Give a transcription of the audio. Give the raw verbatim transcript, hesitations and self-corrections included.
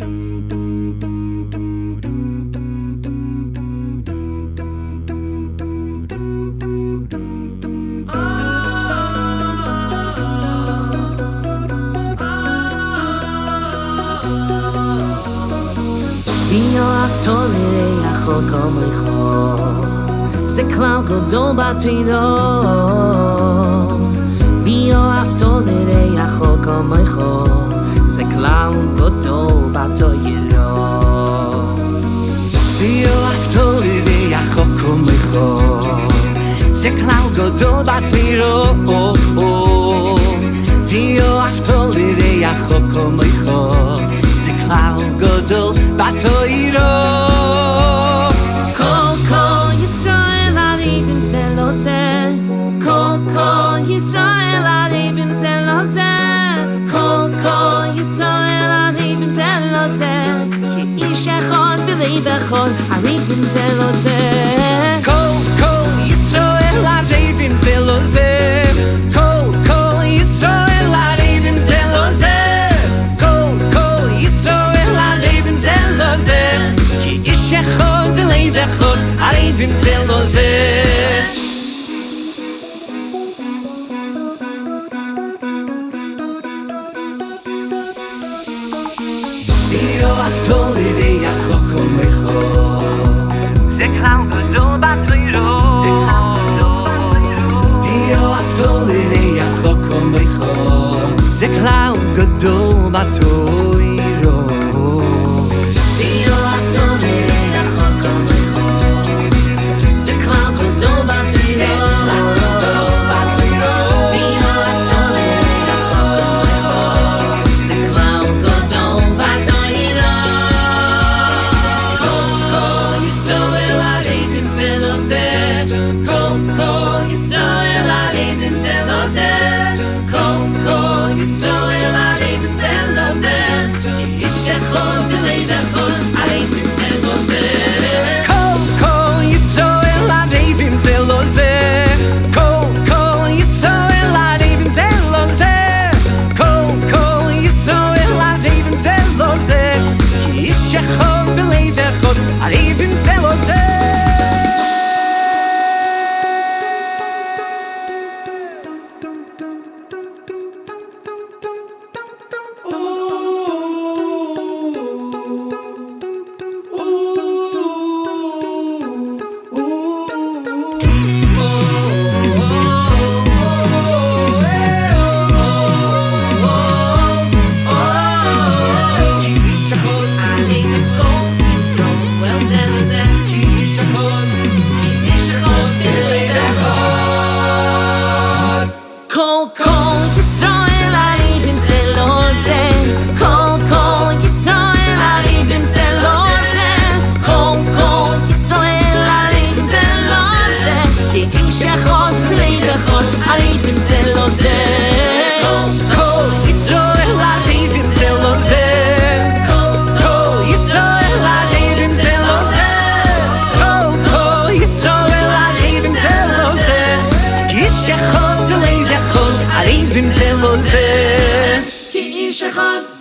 ואהבתו לרעך כמוך, זה כלל גדול בתורה. ואהבתו לרעך כמוך, זה כלל גדול בתורה. ואהבתו לרעך כמוך, זה כלל גדול בתורה. ואהבתו לרעך כמוך, זה כלל גדול בתורה. כל כל ישראל ערבים זה לזה, כל כל ישראל ערבים זה לזה, כל כל ישראל ערבים זה לזה, כי איש אחד בלב אחד ערבים זה לזה. כל כל ישראל ערבים זה לזה, כל כל ישראל ערבים זה לזה, כי איש אחד בלב אחד ערבים זה לזה. ואהבתו לרעך כמוך, זה כלל גדול בתורה. ואהבתו לרעך כמוך, זה כלל גדול בתורה. ישראל ערבים זה לזה, כי איש אחד בלב אחד ערבים זה לזה. כל כל ישראל ערבים זה לזה, כל כל ישראל ערבים זה לזה, כל כל ישראל ערבים זה לזה, כי איש אחד בלב אחד ערבים זה לזה. ערבים זה לזה, כל כל ישראל ערבים זה לזה, כל כל ישראל ערבים זה לזה, כל כל ישראל ערבים זה לזה, כי איש אחד בלב אחד ערבים זה לזה, כי איש אחד